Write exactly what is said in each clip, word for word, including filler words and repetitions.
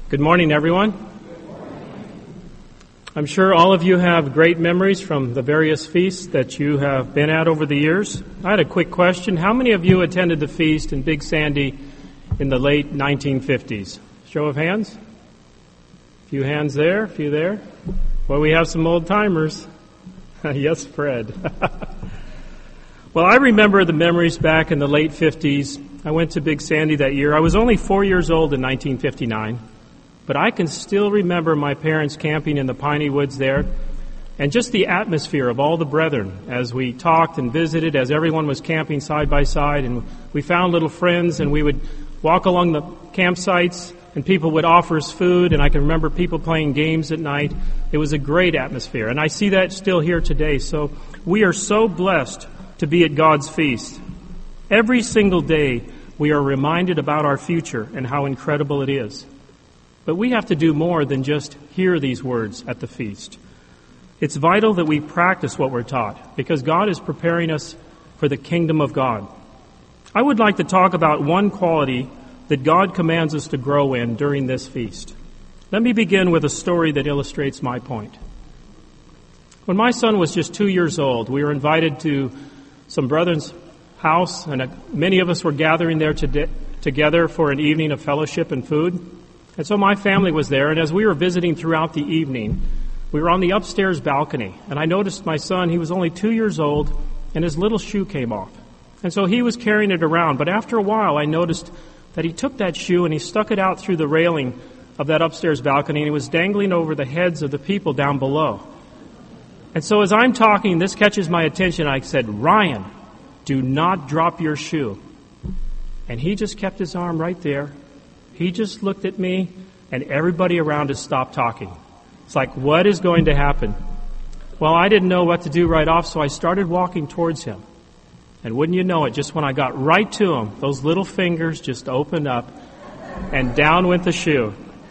Good morning, everyone. I'm sure all of you have great memories from the various feasts that you have been at over the years. I had a quick question. How many of you attended the feast in Big Sandy in the late nineteen fifties? Show of hands. A few hands there, a few there. Well, we have some old-timers. Yes, Fred. Well, I remember the memories back in the late fifties. I went to Big Sandy that year. I was only four years old in nineteen fifty-nine. But I can still remember my parents camping in the piney woods there, and just the atmosphere of all the brethren as we talked and visited, as everyone was camping side by side, and we found little friends, and we would walk along the campsites, and people would offer us food, and I can remember people playing games at night. It was a great atmosphere, and I see that still here today. So we are so blessed to be at God's feast. Every single day we are reminded about our future and how incredible it is. But we have to do more than just hear these words at the feast. It's vital that we practice what we're taught, because God is preparing us for the kingdom of God. I would like to talk about one quality that God commands us to grow in during this feast. Let me begin with a story that illustrates my point. When my son was just two years old, we were invited to some brethren's house, and many of us were gathering there to, together for an evening of fellowship and food. And so my family was there, and as we were visiting throughout the evening, we were on the upstairs balcony, and I noticed my son, he was only two years old, and his little shoe came off. And so he was carrying it around, but after a while I noticed that he took that shoe and he stuck it out through the railing of that upstairs balcony, and he was dangling over the heads of the people down below. And so as I'm talking, this catches my attention. I said, "Ryan, do not drop your shoe." And he just kept his arm right there. He just looked at me, and everybody around us stopped talking. It's like, what is going to happen? Well, I didn't know what to do right off, so I started walking towards him. And wouldn't you know it, just when I got right to him, those little fingers just opened up, and down went the shoe.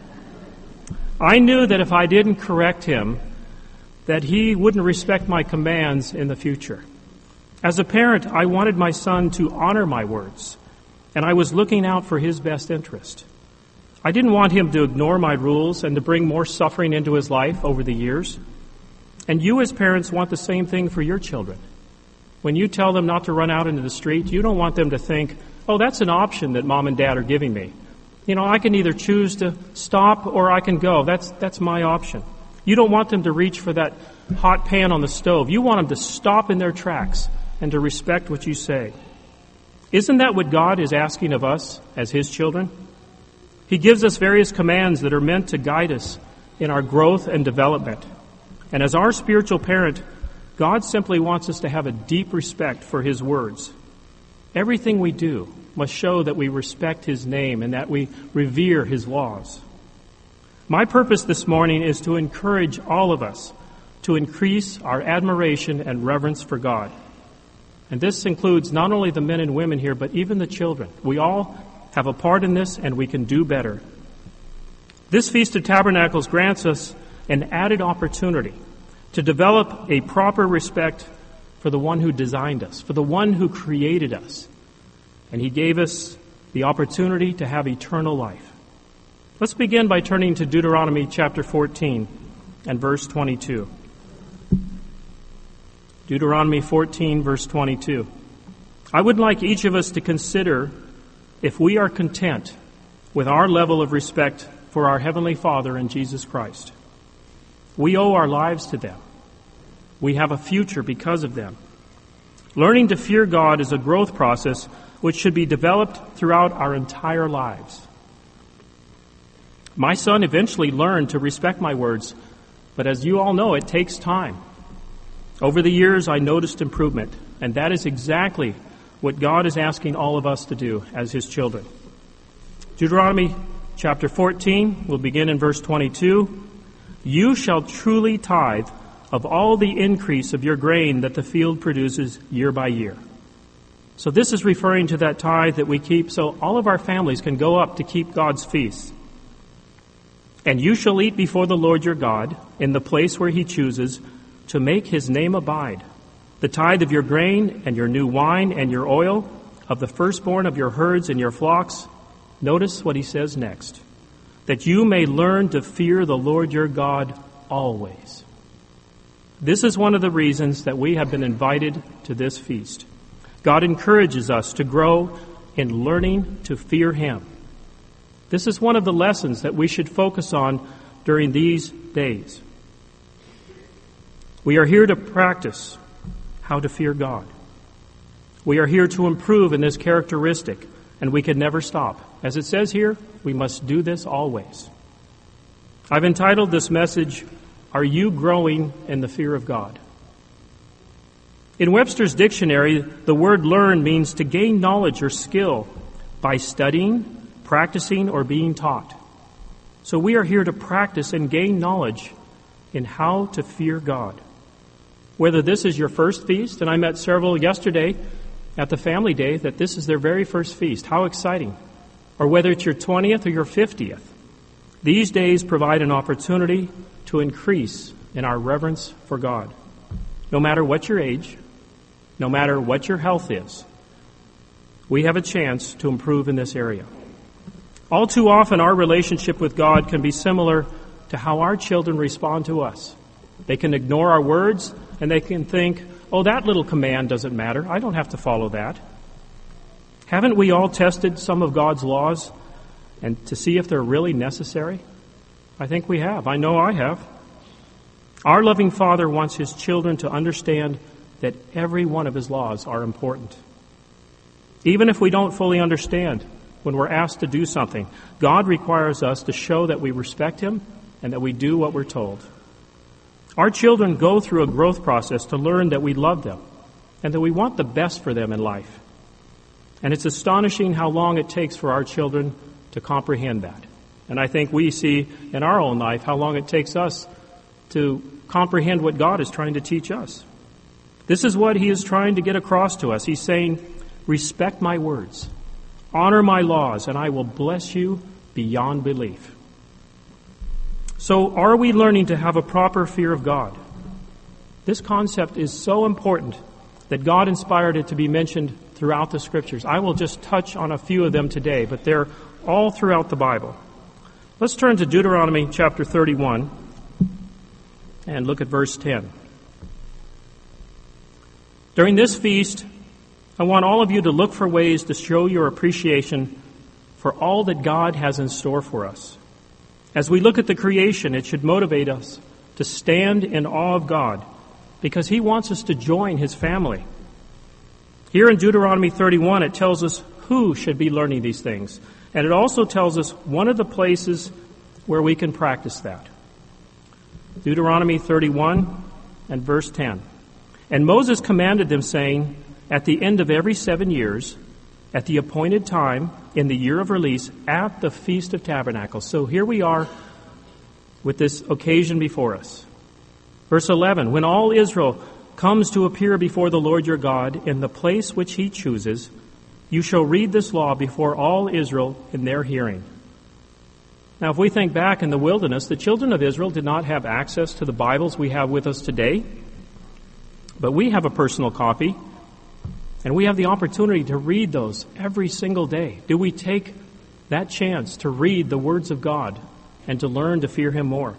I knew that if I didn't correct him, that he wouldn't respect my commands in the future. As a parent, I wanted my son to honor my words, and I was looking out for his best interest. I didn't want him to ignore my rules and to bring more suffering into his life over the years. And you as parents want the same thing for your children. When you tell them not to run out into the street, you don't want them to think, oh, that's an option that mom and dad are giving me. You know, I can either choose to stop or I can go. That's, that's my option. You don't want them to reach for that hot pan on the stove. You want them to stop in their tracks and to respect what you say. Isn't that what God is asking of us as His children? He gives us various commands that are meant to guide us in our growth and development. And as our spiritual parent, God simply wants us to have a deep respect for His words. Everything we do must show that we respect His name and that we revere His laws. My purpose this morning is to encourage all of us to increase our admiration and reverence for God. And this includes not only the men and women here, but even the children. We all have a part in this, and we can do better. This Feast of Tabernacles grants us an added opportunity to develop a proper respect for the one who designed us, for the one who created us. And He gave us the opportunity to have eternal life. Let's begin by turning to Deuteronomy chapter fourteen and verse twenty-two. Deuteronomy fourteen, verse twenty-two. I would like each of us to consider if we are content with our level of respect for our Heavenly Father and Jesus Christ. We owe our lives to them. We have a future because of them. Learning to fear God is a growth process which should be developed throughout our entire lives. My son eventually learned to respect my words, but as you all know, it takes time. Over the years, I noticed improvement, and that is exactly what God is asking all of us to do as His children. Deuteronomy chapter fourteen, we'll begin in verse twenty-two. You shall truly tithe of all the increase of your grain that the field produces year by year. So this is referring to that tithe that we keep so all of our families can go up to keep God's feasts. And you shall eat before the Lord your God in the place where He chooses to make His name abide. The tithe of your grain and your new wine and your oil, of the firstborn of your herds and your flocks. Notice what He says next. that you may learn to fear the Lord your God always. This is one of the reasons that we have been invited to this feast. God encourages us to grow in learning to fear Him. This is one of the lessons that we should focus on during these days. We are here to practice how to fear God. We are here to improve in this characteristic, and we can never stop. As it says here, we must do this always. I've entitled this message, Are You Growing in the Fear of God? In Webster's dictionary, the word learn means to gain knowledge or skill by studying, practicing, or being taught. So we are here to practice and gain knowledge in how to fear God. Whether this is your first feast, and I met several yesterday at the family day that this is their very first feast. How exciting. Or whether it's your twentieth or your fiftieth. These days provide an opportunity to increase in our reverence for God. No matter what your age, no matter what your health is, we have a chance to improve in this area. All too often, our relationship with God can be similar to how our children respond to us. They can ignore our words, and they can think, oh, that little command doesn't matter. I don't have to follow that. Haven't we all tested some of God's laws and to see if they're really necessary? I think we have. I know I have. Our loving Father wants His children to understand that every one of His laws are important. Even if we don't fully understand when we're asked to do something, God requires us to show that we respect Him and that we do what we're told. Our children go through a growth process to learn that we love them and that we want the best for them in life. And it's astonishing how long it takes for our children to comprehend that. And I think we see in our own life how long it takes us to comprehend what God is trying to teach us. This is what He is trying to get across to us. He's saying, respect my words, honor my laws, and I will bless you beyond belief. So are we learning to have a proper fear of God? This concept is so important that God inspired it to be mentioned throughout the Scriptures. I will just touch on a few of them today, but they're all throughout the Bible. Let's turn to Deuteronomy chapter thirty-one and look at verse ten. During this feast, I want all of you to look for ways to show your appreciation for all that God has in store for us. As we look at the creation, it should motivate us to stand in awe of God because He wants us to join His family. Here in Deuteronomy thirty-one, it tells us who should be learning these things. And it also tells us one of the places where we can practice that. Deuteronomy thirty-one and verse ten. And Moses commanded them, saying, at the end of every seven years, at the appointed time, in the year of release, at the Feast of Tabernacles. So here we are with this occasion before us. Verse eleven, when all Israel comes to appear before the Lord your God in the place which He chooses, you shall read this law before all Israel in their hearing. Now, if we think back in the wilderness, the children of Israel did not have access to the Bibles we have with us today. But we have a personal copy, and we have the opportunity to read those every single day. Do we take that chance to read the words of God and to learn to fear Him more?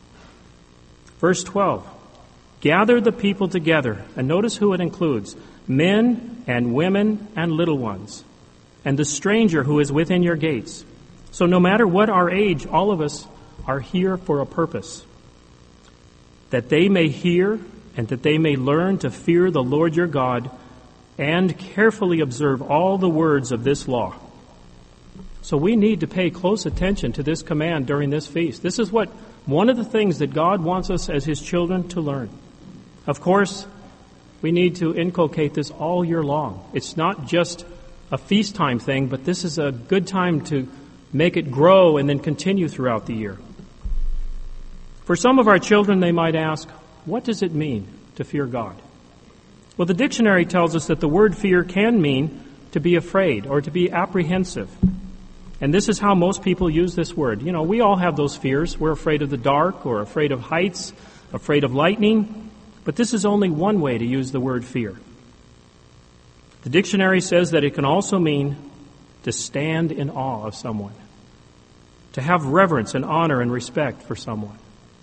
Verse twelve, gather the people together, and notice who it includes, men and women and little ones, and the stranger who is within your gates. So no matter what our age, all of us are here for a purpose, that they may hear and that they may learn to fear the Lord your God and carefully observe all the words of this law. So we need to pay close attention to this command during this feast. This is what one of the things that God wants us as His children to learn. Of course, we need to inculcate this all year long. It's not just a feast time thing, but this is a good time to make it grow and then continue throughout the year. For some of our children, they might ask, what does it mean to fear God? Well, the dictionary tells us that the word fear can mean to be afraid or to be apprehensive. And this is how most people use this word. You know, we all have those fears. We're afraid of the dark or afraid of heights, afraid of lightning. But this is only one way to use the word fear. The dictionary says that it can also mean to stand in awe of someone, to have reverence and honor and respect for someone.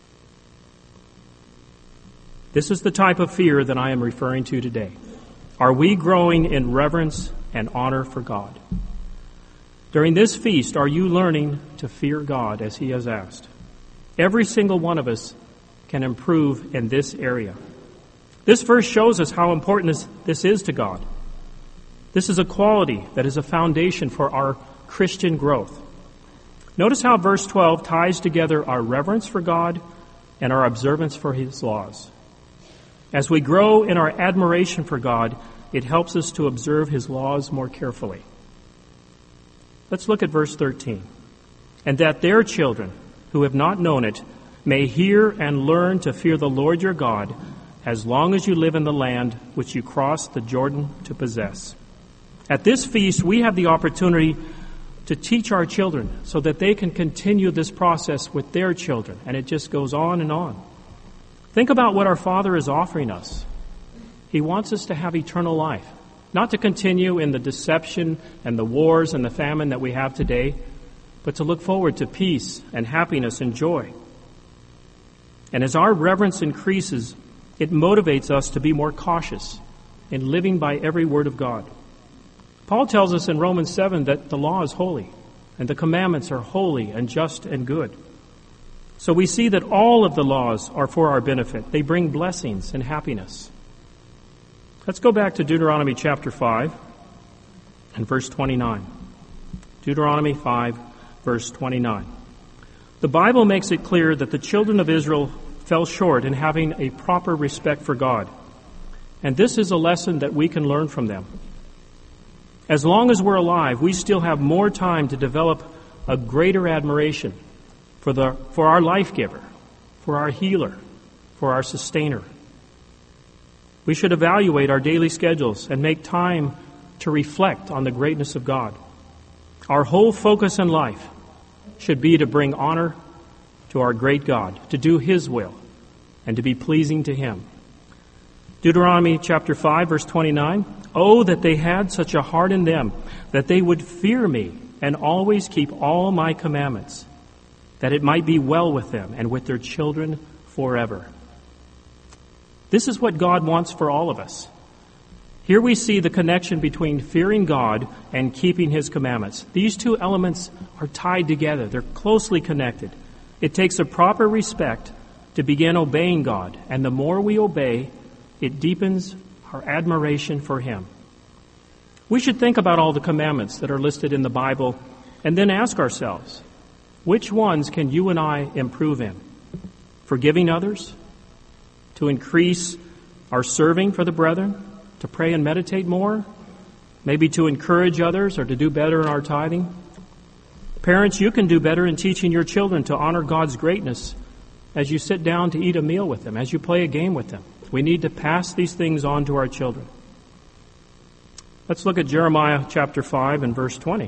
This is the type of fear that I am referring to today. Are we growing in reverence and honor for God? During this feast, are you learning to fear God as He has asked? Every single one of us can improve in this area. This verse shows us how important this, this is to God. This is a quality that is a foundation for our Christian growth. Notice how verse twelve ties together our reverence for God and our observance for His laws. As we grow in our admiration for God, it helps us to observe His laws more carefully. Let's look at verse thirteen. And that their children, who have not known it, may hear and learn to fear the Lord your God, as long as you live in the land which you crossed the Jordan to possess. At this feast, we have the opportunity to teach our children so that they can continue this process with their children, and it just goes on and on. Think about what our Father is offering us. He wants us to have eternal life, not to continue in the deception and the wars and the famine that we have today, but to look forward to peace and happiness and joy. And as our reverence increases, it motivates us to be more cautious in living by every word of God. Paul tells us in Romans seven that the law is holy, and the commandments are holy and just and good. So we see that all of the laws are for our benefit. They bring blessings and happiness. Let's go back to Deuteronomy chapter five and verse twenty-nine. Deuteronomy five, verse twenty-nine. The Bible makes it clear that the children of Israel fell short in having a proper respect for God. And this is a lesson that we can learn from them. As long as we're alive, we still have more time to develop a greater admiration for the for our life giver, for our healer, for our sustainer. We should evaluate our daily schedules and make time to reflect on the greatness of God. Our whole focus in life should be to bring honor to our great God, to do His will, and to be pleasing to Him. Deuteronomy chapter five, verse twenty-nine, "Oh, that they had such a heart in them, that they would fear me and always keep all my commandments, that it might be well with them and with their children forever." This is what God wants for all of us. Here we see the connection between fearing God and keeping His commandments. These two elements are tied together. They're closely connected. It takes a proper respect to begin obeying God, and the more we obey, it deepens our admiration for Him. We should think about all the commandments that are listed in the Bible and then ask ourselves, which ones can you and I improve in? Forgiving others? To increase our serving for the brethren? To pray and meditate more? Maybe to encourage others or to do better in our tithing? Parents, you can do better in teaching your children to honor God's greatness as you sit down to eat a meal with them, as you play a game with them. We need to pass these things on to our children. Let's look at Jeremiah chapter five and verse twenty.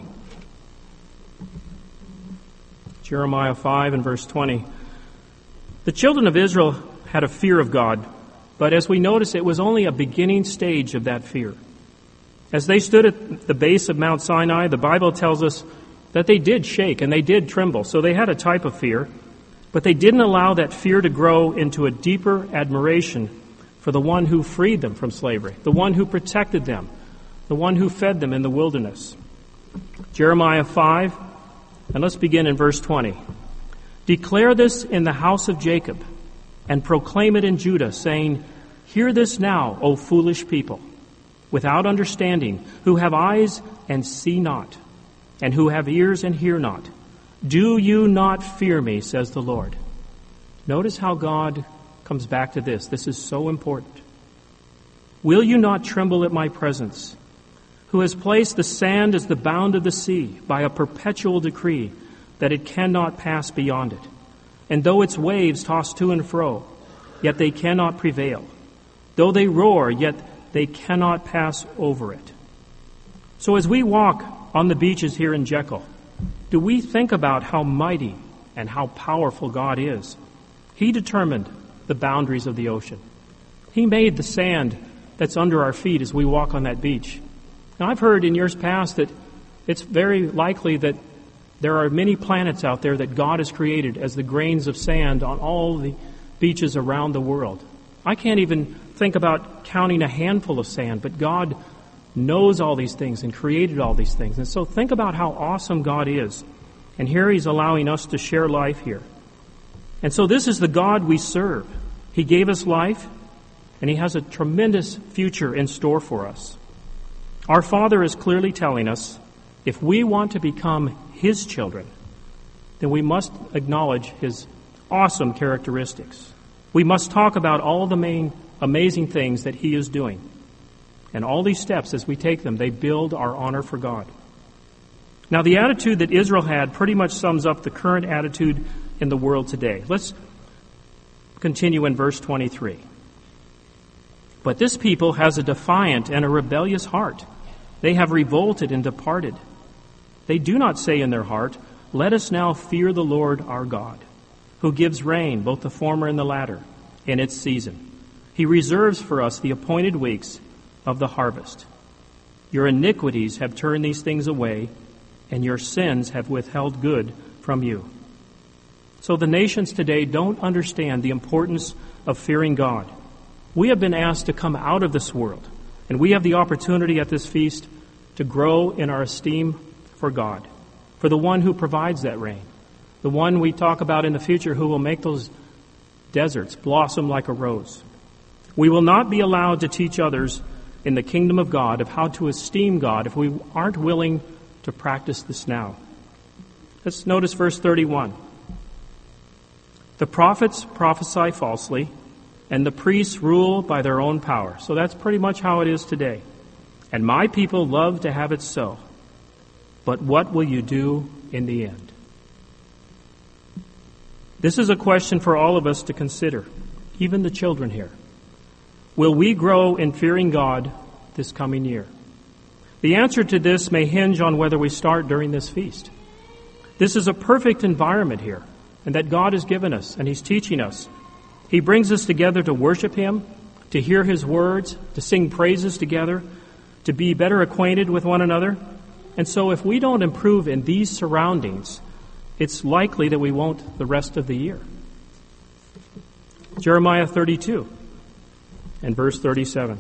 Jeremiah five and verse twenty. The children of Israel had a fear of God, but as we notice, it was only a beginning stage of that fear. As they stood at the base of Mount Sinai, the Bible tells us that they did shake and they did tremble. So they had a type of fear, but they didn't allow that fear to grow into a deeper admiration for the one who freed them from slavery, the one who protected them, the one who fed them in the wilderness. Jeremiah five, and let's begin in verse twenty. "Declare this in the house of Jacob, and proclaim it in Judah, saying, Hear this now, O foolish people, without understanding, who have eyes and see not, and who have ears and hear not. Do you not fear me, says the Lord." Notice how God comes back to this. This is so important. "Will you not tremble at my presence, who has placed the sand as the bound of the sea by a perpetual decree, that it cannot pass beyond it? And though its waves toss to and fro, yet they cannot prevail. Though they roar, yet they cannot pass over it." So as we walk on the beaches here in Jekyll, do we think about how mighty and how powerful God is? He determined the boundaries of the ocean. He made the sand that's under our feet as we walk on that beach. Now, I've heard in years past that it's very likely that There are many planets out there that God has created as the grains of sand on all the beaches around the world. I can't even think about counting a handful of sand, but God knows all these things and created all these things. And so think about how awesome God is. And here He's allowing us to share life here. And so this is the God we serve. He gave us life, and He has a tremendous future in store for us. Our Father is clearly telling us, if we want to become His children, then we must acknowledge His awesome characteristics. We must talk about all the main amazing things that He is doing. And all these steps, as we take them, they build our honor for God. Now, the attitude that Israel had pretty much sums up the current attitude in the world today. Let's continue in verse twenty-three. But this people has a defiant and a rebellious heart. They have revolted and departed. They do not say in their heart, let us now fear the Lord our God, who gives rain, both the former and the latter, in its season. He reserves for us the appointed weeks of the harvest. Your iniquities have turned these things away, and your sins have withheld good from you. So the nations today don't understand the importance of fearing God. We have been asked to come out of this world, and we have the opportunity at this feast to grow in our esteem for God, for the one who provides that rain, the one we talk about in the future who will make those deserts blossom like a rose. We will not be allowed to teach others in the kingdom of God of how to esteem God if we aren't willing to practice this now. Let's notice verse thirty-one. The prophets prophesy falsely, and the priests rule by their own power. So that's pretty much how it is today. And my people love to have it so. But what will you do in the end? This is a question for all of us to consider, even the children here. Will we grow in fearing God this coming year? The answer to this may hinge on whether we start during this feast. This is a perfect environment here, and that God has given us, and He's teaching us. He brings us together to worship Him, to hear His words, to sing praises together, to be better acquainted with one another. And so if we don't improve in these surroundings, it's likely that we won't the rest of the year. Jeremiah thirty-two and verse thirty-seven.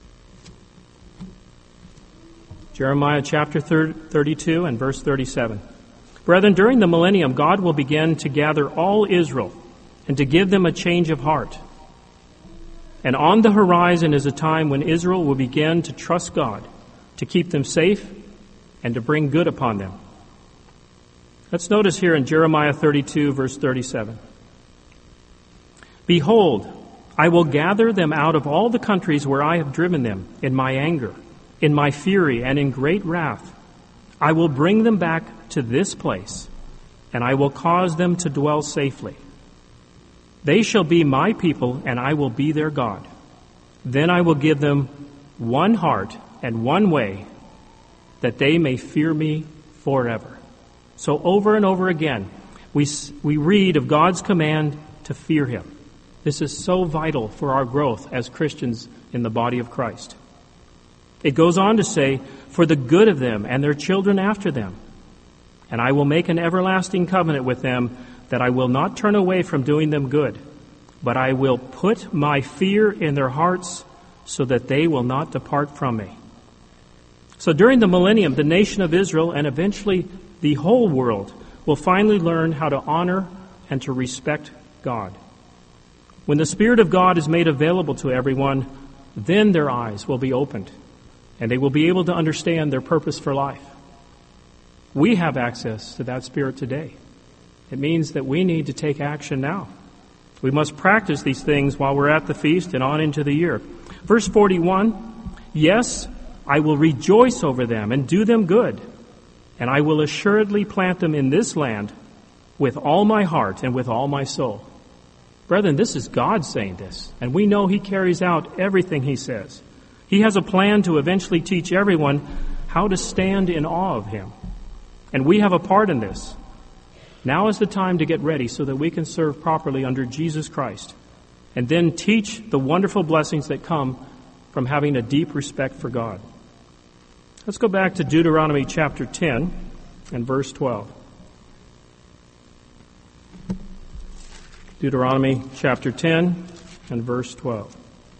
Jeremiah chapter thirty-two and verse thirty-seven. Brethren, during the millennium, God will begin to gather all Israel and to give them a change of heart. And on the horizon is a time when Israel will begin to trust God, to keep them safe, and to bring good upon them. Let's notice here in Jeremiah thirty-two, verse thirty-seven. Behold, I will gather them out of all the countries where I have driven them in my anger, in my fury, and in great wrath. I will bring them back to this place, and I will cause them to dwell safely. They shall be my people, and I will be their God. Then I will give them one heart and one way, that they may fear me forever. So over and over again, we we read of God's command to fear Him. This is so vital for our growth as Christians in the body of Christ. It goes on to say, for the good of them and their children after them. And I will make an everlasting covenant with them, that I will not turn away from doing them good, but I will put my fear in their hearts so that they will not depart from me. So during the millennium, the nation of Israel and eventually the whole world will finally learn how to honor and to respect God. When the Spirit of God is made available to everyone, then their eyes will be opened and they will be able to understand their purpose for life. We have access to that Spirit today. It means that we need to take action now. We must practice these things while we're at the feast and on into the year. Verse forty-one, yes, I will rejoice over them and do them good, and I will assuredly plant them in this land with all my heart and with all my soul. Brethren, this is God saying this, and we know He carries out everything He says. He has a plan to eventually teach everyone how to stand in awe of Him. And we have a part in this. Now is the time to get ready so that we can serve properly under Jesus Christ, and then teach the wonderful blessings that come from having a deep respect for God. Let's go back to Deuteronomy chapter ten and verse twelve. Deuteronomy chapter ten and verse twelve.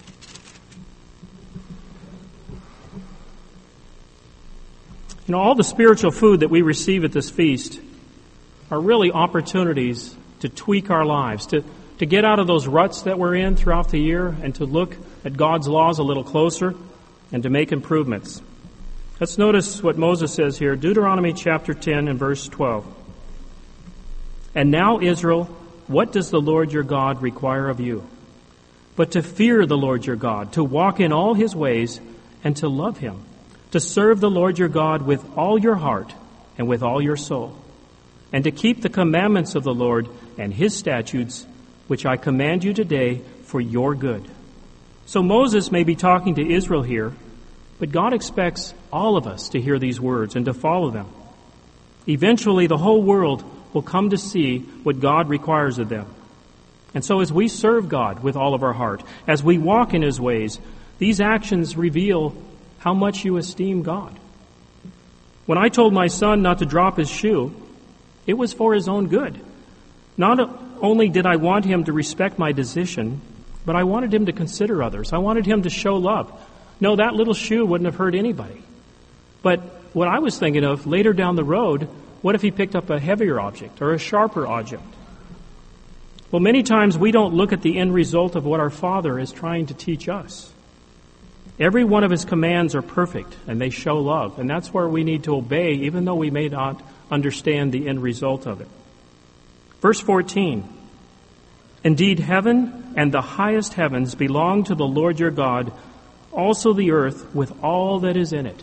You know, all the spiritual food that we receive at this feast are really opportunities to tweak our lives, to, to get out of those ruts that we're in throughout the year and to look at God's laws a little closer and to make improvements. Let's notice what Moses says here, Deuteronomy chapter ten and verse twelve. And now, Israel, what does the Lord your God require of you? But to fear the Lord your God, to walk in all his ways, and to love him, to serve the Lord your God with all your heart and with all your soul, and to keep the commandments of the Lord and his statutes, which I command you today for your good. So Moses may be talking to Israel here, but God expects all of us to hear these words and to follow them. Eventually, the whole world will come to see what God requires of them. And so as we serve God with all of our heart, as we walk in his ways, these actions reveal how much you esteem God. When I told my son not to drop his shoe, it was for his own good. Not only did I want him to respect my decision, but I wanted him to consider others. I wanted him to show love. No, that little shoe wouldn't have hurt anybody. But what I was thinking of later down the road, what if he picked up a heavier object or a sharper object? Well, many times we don't look at the end result of what our Father is trying to teach us. Every one of his commands are perfect, and they show love. And that's where we need to obey, even though we may not understand the end result of it. Verse fourteen, indeed, heaven and the highest heavens belong to the Lord your God, also the earth with all that is in it.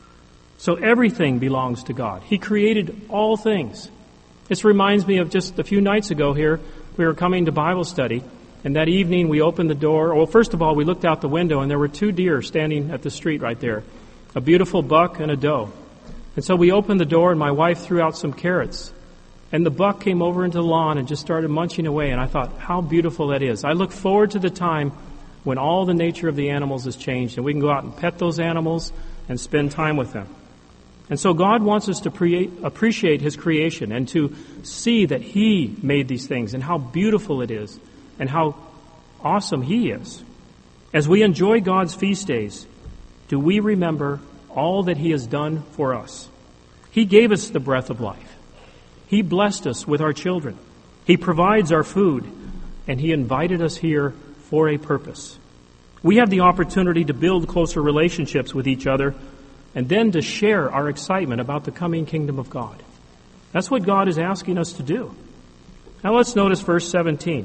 So everything belongs to God. He created all things. This reminds me of just a few nights ago here, we were coming to Bible study, and that evening we opened the door. Well, first of all, we looked out the window, and there were two deer standing at the street right there, a beautiful buck and a doe. And so we opened the door, and my wife threw out some carrots. And the buck came over into the lawn and just started munching away, and I thought, how beautiful that is. I look forward to the time when all the nature of the animals is changed, and we can go out and pet those animals and spend time with them. And so God wants us to pre- appreciate his creation and to see that he made these things and how beautiful it is and how awesome he is. As we enjoy God's feast days, do we remember all that he has done for us? He gave us the breath of life. He blessed us with our children. He provides our food, and he invited us here for a purpose. We have the opportunity to build closer relationships with each other and then to share our excitement about the coming kingdom of God. That's what God is asking us to do. Now let's notice verse seventeen.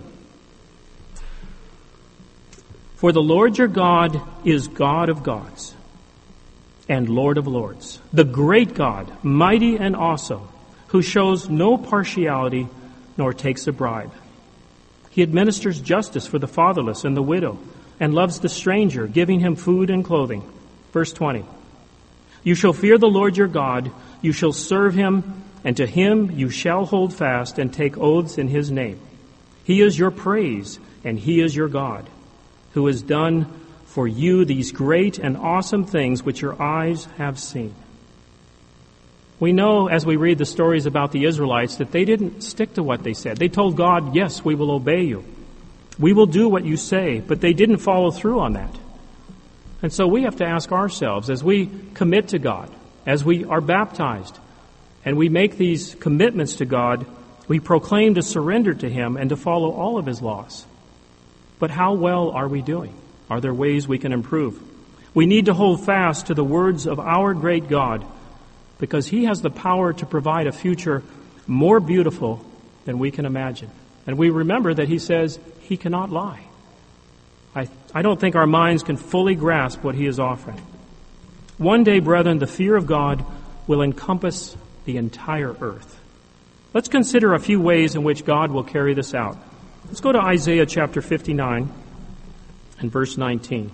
For the Lord your God is God of gods and Lord of lords, the great God, mighty and awesome, who shows no partiality nor takes a bribe. He administers justice for the fatherless and the widow and loves the stranger, giving him food and clothing. Verse twenty. You shall fear the Lord your God, you shall serve him, and to him you shall hold fast and take oaths in his name. He is your praise, and he is your God, who has done for you these great and awesome things which your eyes have seen. We know as we read the stories about the Israelites that they didn't stick to what they said. They told God, yes, we will obey you. We will do what you say, but they didn't follow through on that. And so we have to ask ourselves, as we commit to God, as we are baptized, and we make these commitments to God, we proclaim to surrender to him and to follow all of his laws. But how well are we doing? Are there ways we can improve? We need to hold fast to the words of our great God, because he has the power to provide a future more beautiful than we can imagine. And we remember that he says he cannot lie. I, I don't think our minds can fully grasp what he is offering. One day, brethren, the fear of God will encompass the entire earth. Let's consider a few ways in which God will carry this out. Let's go to Isaiah chapter fifty-nine and verse nineteen.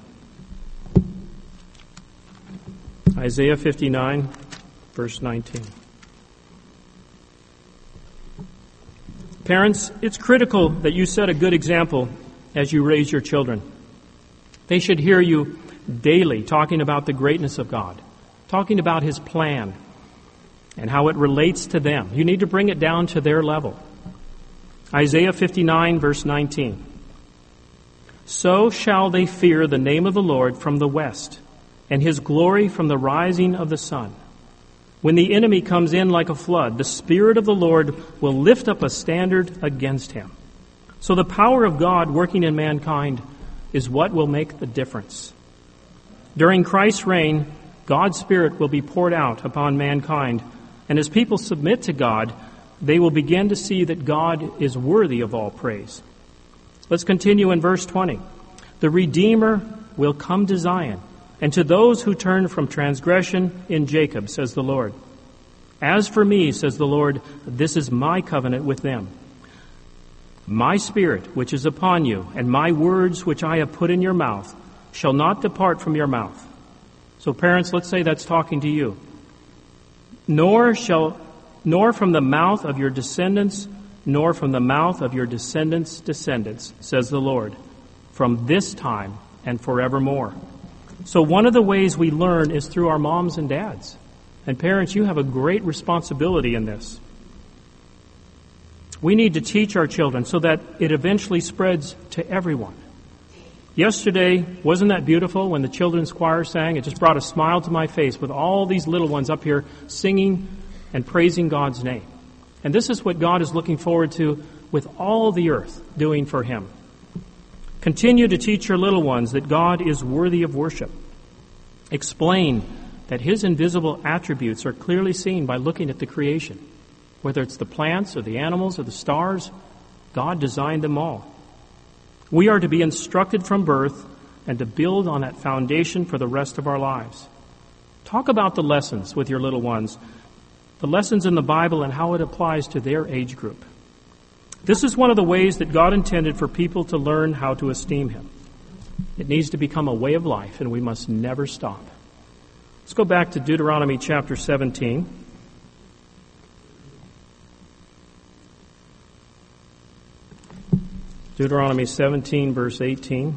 Isaiah fifty-nine, verse nineteen. Parents, it's critical that you set a good example as you raise your children. They should hear you daily talking about the greatness of God, talking about his plan and how it relates to them. You need to bring it down to their level. Isaiah fifty-nine, verse nineteen. So shall they fear the name of the Lord from the west, and his glory from the rising of the sun. When the enemy comes in like a flood, the Spirit of the Lord will lift up a standard against him. So the power of God working in mankind is what will make the difference. During Christ's reign, God's Spirit will be poured out upon mankind, and as people submit to God, they will begin to see that God is worthy of all praise. Let's continue in verse twenty. The Redeemer will come to Zion, and to those who turn from transgression in Jacob, says the Lord. As for me, says the Lord, this is my covenant with them. My Spirit, which is upon you, and my words which I have put in your mouth, shall not depart from your mouth. So parents, let's say that's talking to you. Nor shall, nor from the mouth of your descendants, nor from the mouth of your descendants' descendants, says the Lord, from this time and forevermore. So one of the ways we learn is through our moms and dads. And parents, you have a great responsibility in this. We need to teach our children so that it eventually spreads to everyone. Yesterday, wasn't that beautiful when the children's choir sang? It just brought a smile to my face with all these little ones up here singing and praising God's name. And this is what God is looking forward to with all the earth doing for Him. Continue to teach your little ones that God is worthy of worship. Explain that His invisible attributes are clearly seen by looking at the creation. Whether it's the plants or the animals or the stars, God designed them all. We are to be instructed from birth and to build on that foundation for the rest of our lives. Talk about the lessons with your little ones, the lessons in the Bible and how it applies to their age group. This is one of the ways that God intended for people to learn how to esteem Him. It needs to become a way of life, and we must never stop. Let's go back to Deuteronomy chapter seventeen. Deuteronomy seventeen, verse eighteen.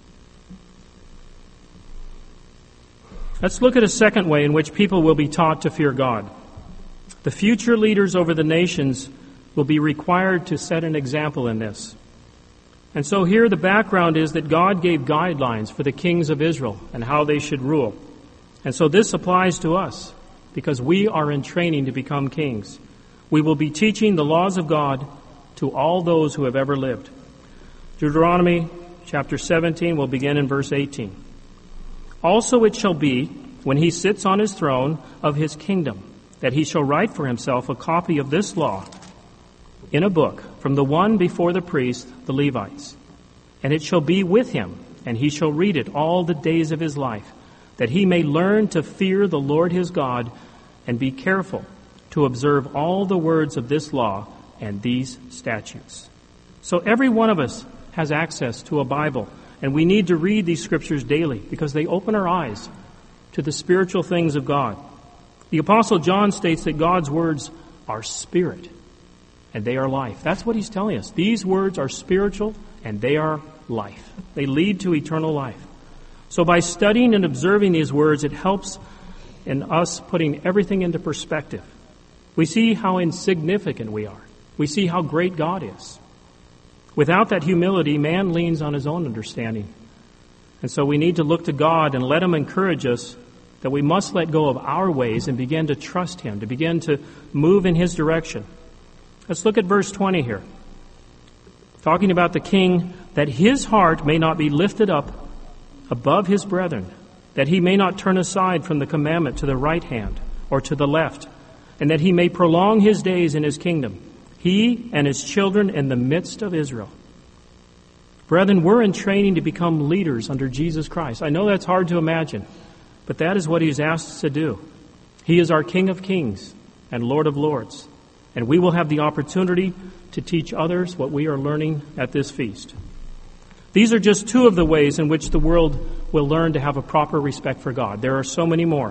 Let's look at a second way in which people will be taught to fear God. The future leaders over the nations will be required to set an example in this. And so here the background is that God gave guidelines for the kings of Israel and how they should rule. And so this applies to us because we are in training to become kings. We will be teaching the laws of God to all those who have ever lived. Deuteronomy chapter seventeen will begin in verse eighteen. Also it shall be, when he sits on his throne of his kingdom, that he shall write for himself a copy of this law in a book from the one before the priests, the Levites. And it shall be with him, and he shall read it all the days of his life, that he may learn to fear the Lord his God and be careful to observe all the words of this law and these statutes. So every one of us has access to a Bible, and we need to read these scriptures daily because they open our eyes to the spiritual things of God. The Apostle John states that God's words are spirit and they are life. That's what he's telling us. These words are spiritual and they are life. They lead to eternal life. So by studying and observing these words, it helps in us putting everything into perspective. We see how insignificant we are. We see how great God is. Without that humility, man leans on his own understanding. And so we need to look to God and let Him encourage us that we must let go of our ways and begin to trust Him, to begin to move in His direction. Let's look at verse twenty here. Talking about the king, that his heart may not be lifted up above his brethren, that he may not turn aside from the commandment to the right hand or to the left, and that he may prolong his days in his kingdom, he and his children in the midst of Israel. Brethren, we're in training to become leaders under Jesus Christ. I know that's hard to imagine, but that is what He's asked us to do. He is our King of kings and Lord of lords, and we will have the opportunity to teach others what we are learning at this feast. These are just two of the ways in which the world will learn to have a proper respect for God. There are so many more.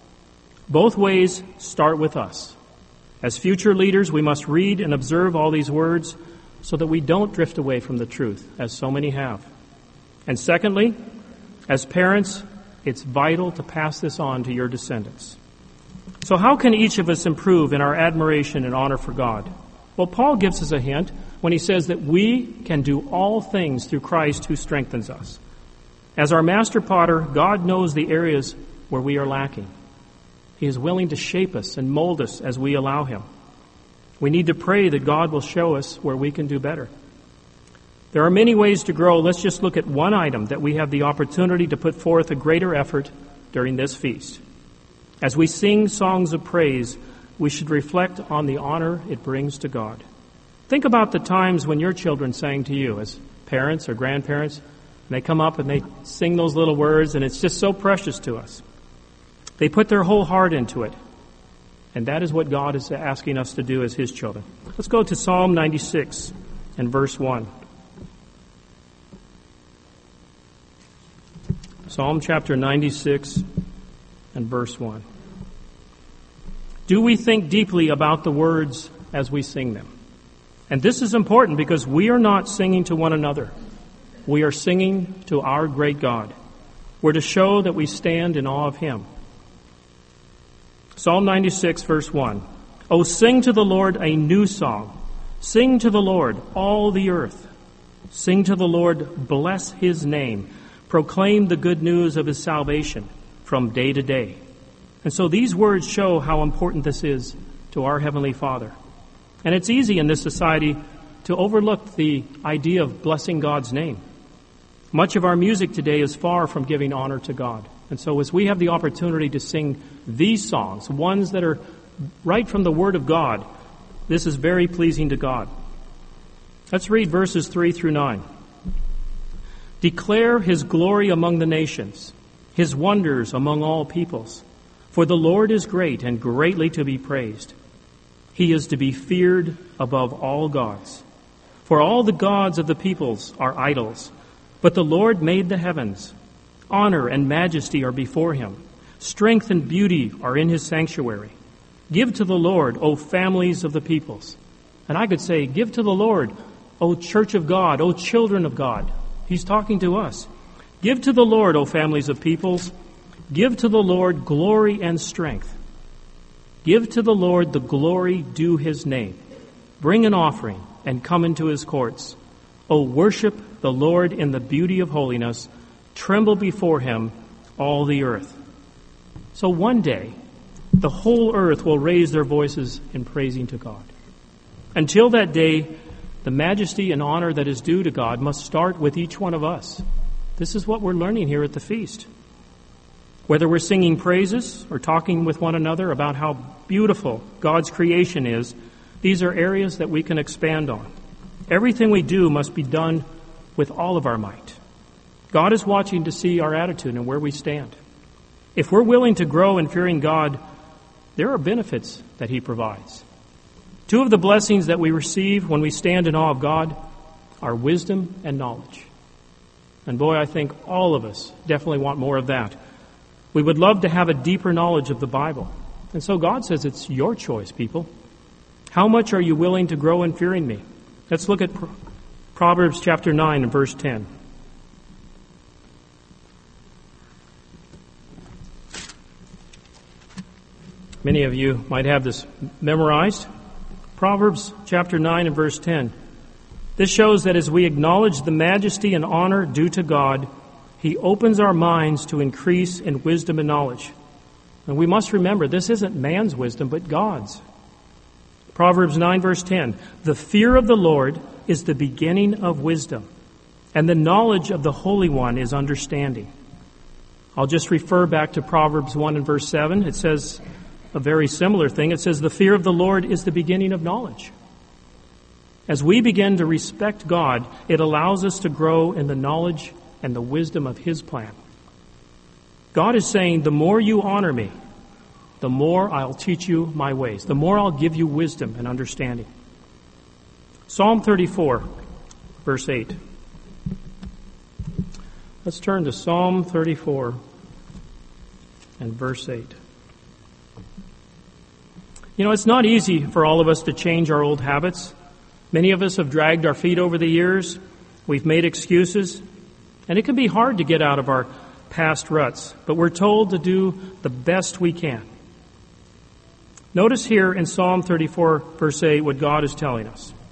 Both ways start with us. As future leaders, we must read and observe all these words so that we don't drift away from the truth, as so many have. And secondly, as parents, it's vital to pass this on to your descendants. So how can each of us improve in our admiration and honor for God? Well, Paul gives us a hint when he says that we can do all things through Christ who strengthens us. As our master potter, God knows the areas where we are lacking. He is willing to shape us and mold us as we allow him. We need to pray that God will show us where we can do better. There are many ways to grow. Let's just look at one item that we have the opportunity to put forth a greater effort during this feast. As we sing songs of praise, we should reflect on the honor it brings to God. Think about the times when your children sang to you as parents or grandparents, and they come up and they sing those little words, and it's just so precious to us. They put their whole heart into it. And that is what God is asking us to do as his children. Let's go to Psalm ninety-six and verse one. Psalm chapter ninety-six and verse one. Do we think deeply about the words as we sing them? And this is important because we are not singing to one another. We are singing to our great God. We're to show that we stand in awe of him. Psalm ninety-six, verse one. Oh, sing to the Lord a new song. Sing to the Lord, all the earth. Sing to the Lord, bless his name. Proclaim the good news of his salvation from day to day. And so these words show how important this is to our Heavenly Father. And it's easy in this society to overlook the idea of blessing God's name. Much of our music today is far from giving honor to God. And so as we have the opportunity to sing these songs, ones that are right from the Word of God, this is very pleasing to God. Let's read verses three through nine. Declare his glory among the nations, his wonders among all peoples. For the Lord is great and greatly to be praised. He is to be feared above all gods. For all the gods of the peoples are idols, but the Lord made the heavens. Honor and majesty are before him. Strength and beauty are in his sanctuary. Give to the Lord, O families of the peoples. And I could say, give to the Lord, O church of God, O children of God. He's talking to us. Give to the Lord, O families of peoples. Give to the Lord glory and strength. Give to the Lord the glory due his name. Bring an offering and come into his courts. O worship the Lord in the beauty of holiness. Tremble before him, all the earth. So one day, the whole earth will raise their voices in praising to God. Until that day, the majesty and honor that is due to God must start with each one of us. This is what we're learning here at the feast. Whether we're singing praises or talking with one another about how beautiful God's creation is, these are areas that we can expand on. Everything we do must be done with all of our might. God is watching to see our attitude and where we stand. If we're willing to grow in fearing God, there are benefits that he provides. Two of the blessings that we receive when we stand in awe of God are wisdom and knowledge. And boy, I think all of us definitely want more of that. We would love to have a deeper knowledge of the Bible. And so God says it's your choice, people. How much are you willing to grow in fearing me? Let's look at Proverbs chapter nine and verse ten. Many of you might have this memorized. Proverbs chapter nine and verse ten. This shows that as we acknowledge the majesty and honor due to God, he opens our minds to increase in wisdom and knowledge. And we must remember, this isn't man's wisdom, but God's. Proverbs nine verse ten. The fear of the Lord is the beginning of wisdom, and the knowledge of the Holy One is understanding. I'll just refer back to Proverbs one and verse seven. It says a very similar thing. It says, the fear of the Lord is the beginning of knowledge. As we begin to respect God, it allows us to grow in the knowledge and the wisdom of his plan. God is saying, the more you honor me, the more I'll teach you my ways. The more I'll give you wisdom and understanding. Psalm thirty-four, verse eight. Let's turn to Psalm thirty-four and verse eight. You know, it's not easy for all of us to change our old habits. Many of us have dragged our feet over the years. We've made excuses. And it can be hard to get out of our past ruts. But we're told to do the best we can. Notice here in Psalm thirty-four, verse eight, what God is telling us.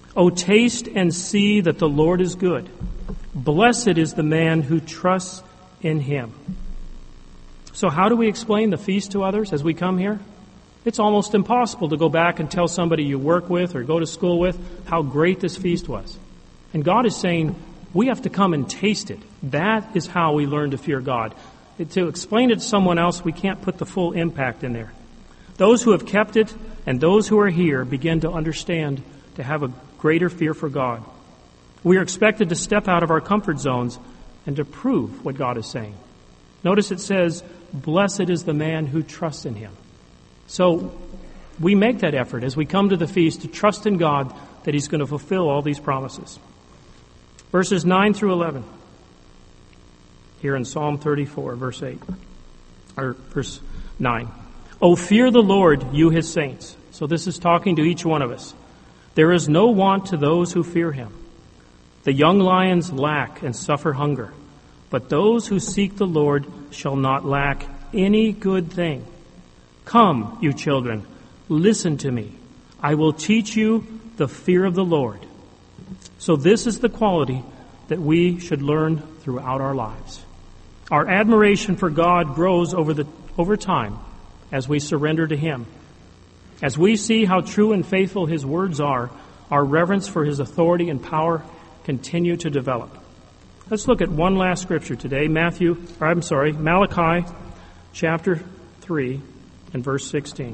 Oh, taste and see that the Lord is good. Blessed is the man who trusts in him. So how do we explain the feast to others as we come here? It's almost impossible to go back and tell somebody you work with or go to school with how great this feast was. And God is saying, we have to come and taste it. That is how we learn to fear God. To explain it to someone else, we can't put the full impact in there. Those who have kept it and those who are here begin to understand, to have a greater fear for God. We are expected to step out of our comfort zones and to prove what God is saying. Notice it says, blessed is the man who trusts in him. So we make that effort as we come to the feast to trust in God that he's going to fulfill all these promises. Verses nine through eleven. Here in Psalm thirty-four, verse eight, or verse nine. O fear the Lord, you his saints. So this is talking to each one of us. There is no want to those who fear him. The young lions lack and suffer hunger, but those who seek the Lord shall not lack any good thing. Come, you children, listen to me. I will teach you the fear of the Lord. So this is the quality that we should learn throughout our lives. Our admiration for God grows over the over time as we surrender to him. As we see how true and faithful his words are, our reverence for his authority and power continue to develop. Let's look at one last scripture today, Matthew, or I'm sorry, Malachi chapter three and verse sixteen.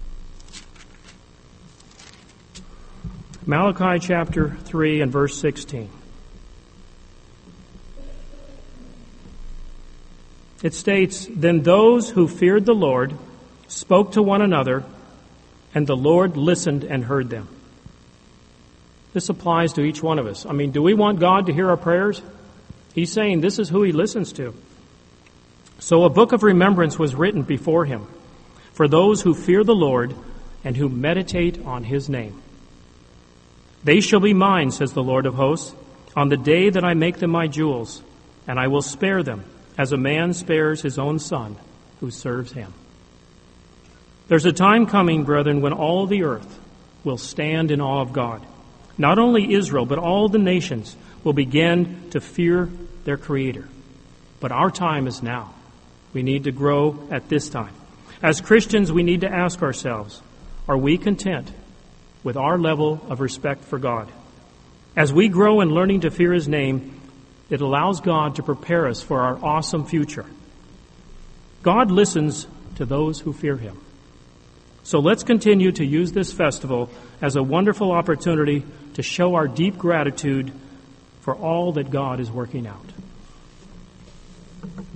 Malachi chapter three and verse sixteen. It states, Then those who feared the Lord spoke to one another, and the Lord listened and heard them. This applies to each one of us. I mean, do we want God to hear our prayers? He's saying this is who he listens to. So a book of remembrance was written before him for those who fear the Lord and who meditate on his name. They shall be mine, says the Lord of hosts, on the day that I make them my jewels, and I will spare them as a man spares his own son who serves him. There's a time coming, brethren, when all the earth will stand in awe of God. Not only Israel, but all the nations will begin to fear their Creator. But our time is now. We need to grow at this time. As Christians, we need to ask ourselves, are we content with our level of respect for God? As we grow in learning to fear his name, it allows God to prepare us for our awesome future. God listens to those who fear him. So let's continue to use this festival as a wonderful opportunity to show our deep gratitude for all that God is working out.